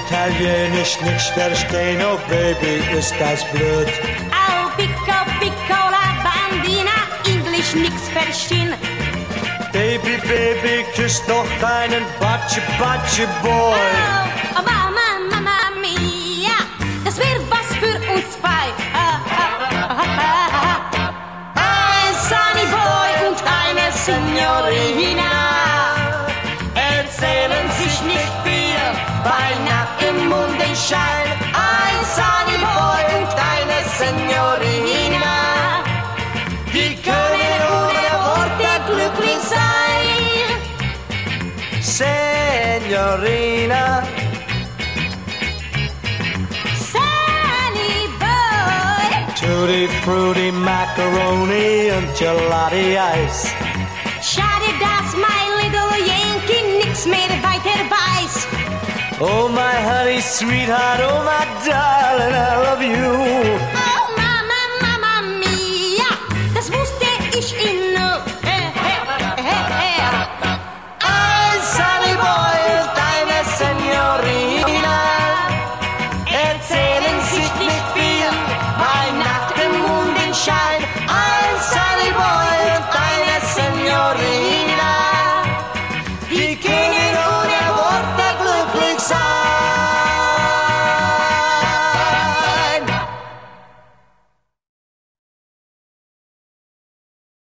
Italienisch nicht verstehen, oh Baby, ist das blöd. Au picco piccola bambina, Englisch nix verstehen. Baby, Baby, küss doch deinen Batsche, Batsche Boy. Oh, Mama, Mama mia, das wär was für uns zwei. Ein Sunny Boy und eine Signorina erzählen sich nicht viel, bei Nacht im Mondenschein. Ein Sunny Boy und eine Signorina, die können ohne Worte glücklich sein. Signorina, Sunny Boy, tutti frutti macaroni und gelati ice. schade, dass mein little Yankee nix mehr weiter weiß. Oh my honey sweetheart, oh my darling, I love you.